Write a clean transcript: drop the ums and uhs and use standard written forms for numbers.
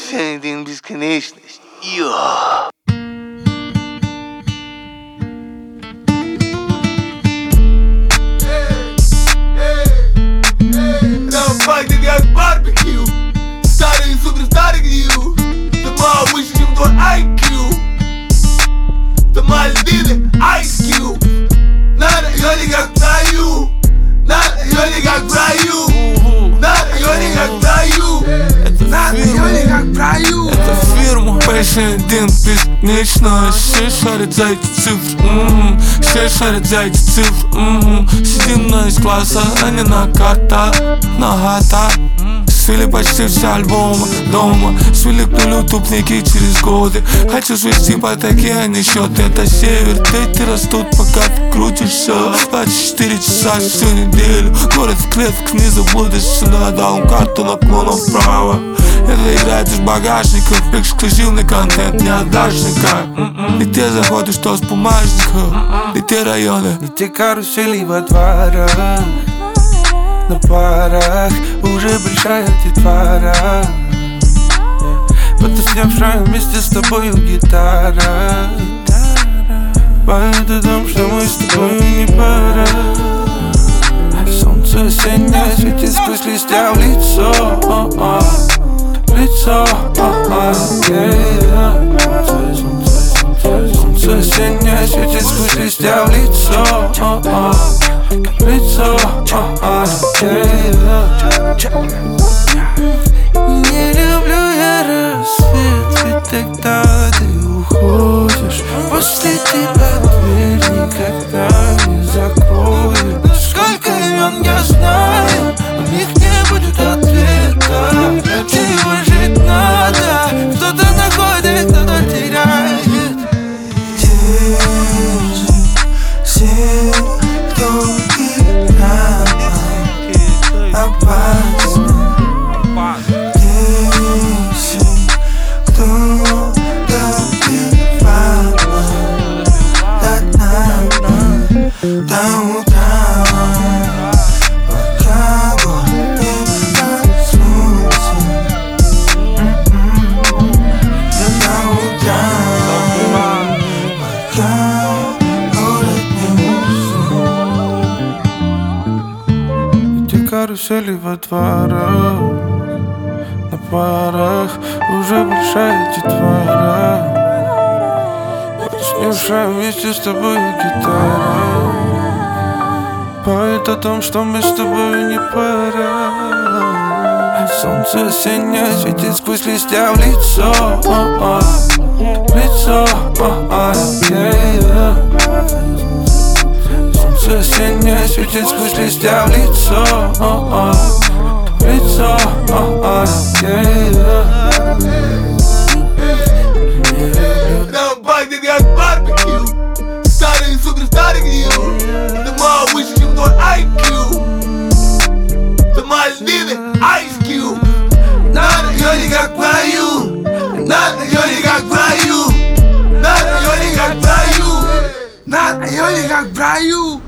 Фенедин бесконечность. Пахнет как барбекю. Старые суперстары гнию. Дома выше, чем твой IQ. Дома льдины, Ice Cube. На районе как в раю. На районе как в раю. На районе как в раю. На районе как в раю. Это фирма Фенедин бесконечно. Все шарят за эти цифры. Все шарят за эти цифры. Сидим на из-класса, а не на карта. Нагата. Свели почти все альбомы дома. Свели к нулю тупники через годы. Хочу свести ипотеки, а не счет. Это север, дети растут, пока ты крутишься. 24 часа всю неделю. Город в клетках, не забудешь сюда. Дал карту наклоном вправо. Это играет из багажников. Эксклюзивный контент, не отдашь никак. И ты заходишь, что с бумажника. И те районы, и те карусели во дворах. На парах уже большая детвора. Потусневшая вместе с тобою гитара. Поет о том, что мы с тобою не пара. Солнце осеннее светит сквозь листья в лицо. Лицо, солнце осеннее светит сквозь листья в лицо. Лицо, не люблю я рассвет, ведь тогда ты уходишь. После тебя дверь никогда не закроют. Сколько имен я знаю, у них не будет ответа. Тебе жить надо, кто-то находит, кто-то теряет. Все, кто опасно. Если кто добивал до утра, пока город не проснулся. До утра, пока город не уснул. Эти карусели во дворах. На парах уже большая детвора. Потусневшая вместе с тобой гитара. Поет о том, что мы с тобой не пара. Солнце осеннее светит сквозь листья в лицо. Лицо, солнце осеннее светит сквозь листья в лицо. Лицо, Там пахнет как барбекю. Старые суперстары гнию. Дома выше, чем твой IQ. Дома льдины, Ice Cube. На районе как в раю. На районе как в раю. На районе как в раю. На районе как в раю.